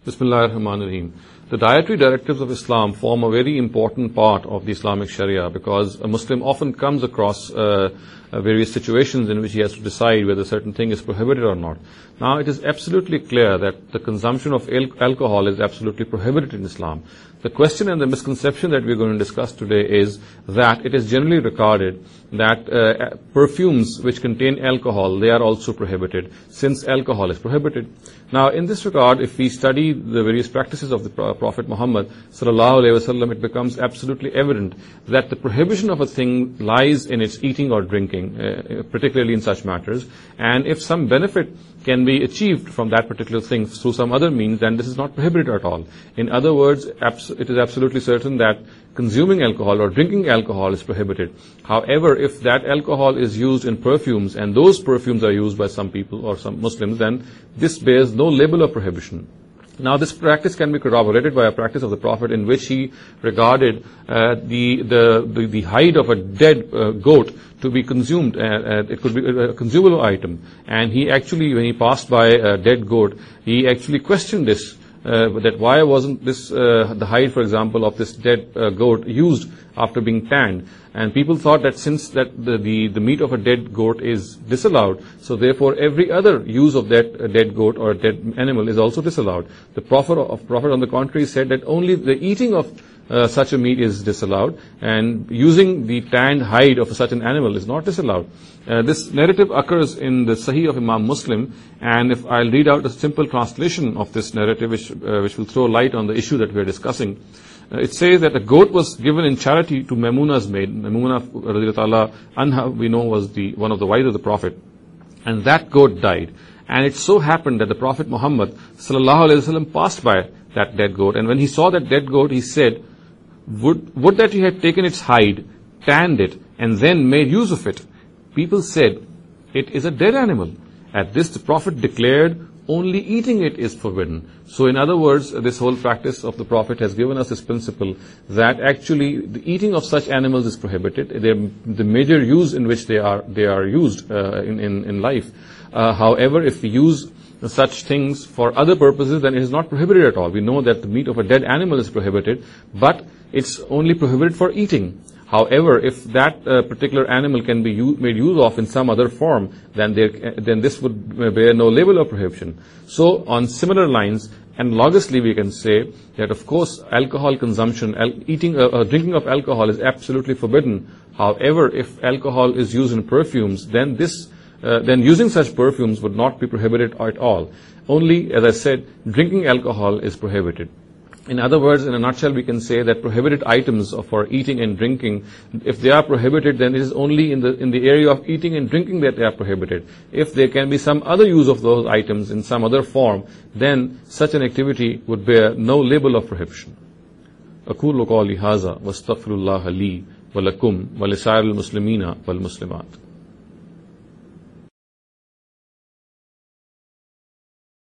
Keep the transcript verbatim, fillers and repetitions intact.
Bismillah ar-Rahman ar-Rahim. The dietary directives of Islam form a very important part of the Islamic Sharia, because a Muslim often comes across uh, uh, various situations in which he has to decide whether a certain thing is prohibited or not. Now, it is absolutely clear that the consumption of al- alcohol is absolutely prohibited in Islam. The question and the misconception that we're going to discuss today is that it is generally regarded that uh, perfumes which contain alcohol, they are also prohibited, since alcohol is prohibited. Now, in this regard, if we study the various practices of the Prophet Muhammad sallallahu alaihi wasallam, it becomes absolutely evident that the prohibition of a thing lies in its eating or drinking, uh, particularly in such matters. And if some benefit can be achieved from that particular thing through some other means, then this is not prohibited at all. In other words, abs- it is absolutely certain that consuming alcohol or drinking alcohol is prohibited. However, if that alcohol is used in perfumes, and those perfumes are used by some people or some Muslims, then this bears no label of prohibition. Now, this practice can be corroborated by a practice of the Prophet in which he regarded uh, the, the, the the hide of a dead uh, goat to be consumed. Uh, uh, it could be a consumable item. And he actually, when he passed by a dead goat, he actually questioned this, uh, that why wasn't this, uh, the hide, for example, of this dead uh, goat used after being tanned? And people thought that since that the, the, the meat of a dead goat is disallowed, so therefore every other use of that uh, dead goat or dead animal is also disallowed. The Prophet, of Prophet on the contrary, said that only the eating of uh, such a meat is disallowed, and using the tanned hide of such an animal is not disallowed. Uh, this narrative occurs in the Sahih of Imam Muslim, and if I'll read out a simple translation of this narrative, which, uh, which will throw light on the issue that we are discussing. Uh, it says that a goat was given in charity to Maimuna's maid. Maimuna radhiyallahu anha, we know, was the one of the wives of the Prophet. And that goat died. And it so happened that the Prophet Muhammad sallallahu alaihi wasallam passed by that dead goat. And when he saw that dead goat, he said, would, would that he had taken its hide, tanned it, and then made use of it. People said, it is a dead animal. At this, the Prophet declared, only eating it is forbidden. So in other words, this whole practice of the Prophet has given us this principle that actually the eating of such animals is prohibited. They're the major use in which they are they are used uh, in, in, in life. Uh, however, if we use such things for other purposes, then it is not prohibited at all. We know that the meat of a dead animal is prohibited, but it's only prohibited for eating. However, if that uh, particular animal can be u- made use of in some other form, then there, uh, then this would bear no label of prohibition. So, on similar lines, analogously, we can say that, of course, alcohol consumption, al- eating, uh, uh, drinking of alcohol is absolutely forbidden. However, if alcohol is used in perfumes, then this, uh, then using such perfumes would not be prohibited at all. Only, as I said, drinking alcohol is prohibited. In other words, in a nutshell, we can say that prohibited items for eating and drinking, if they are prohibited, then it is only in the in the area of eating and drinking that they are prohibited. If there can be some other use of those items in some other form, then such an activity would bear no label of prohibition. أقول قولي هذا واستغفر الله لي ولكم ولسائر المسلمين والمسلمات.